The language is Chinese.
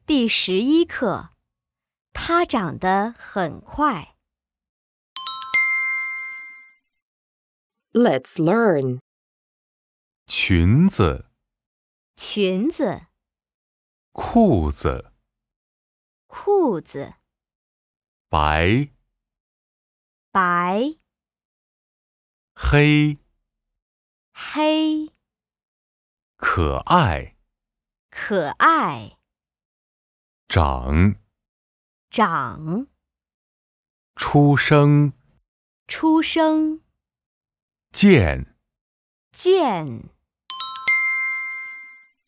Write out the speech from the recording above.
第11课，它长得很快。 Let's learn. 裙子、 裙子、 裤子、 裤子、 白、 白、 黑、 黑、 可爱、 可爱、 长、 长、 出生、 出生、 见。 见。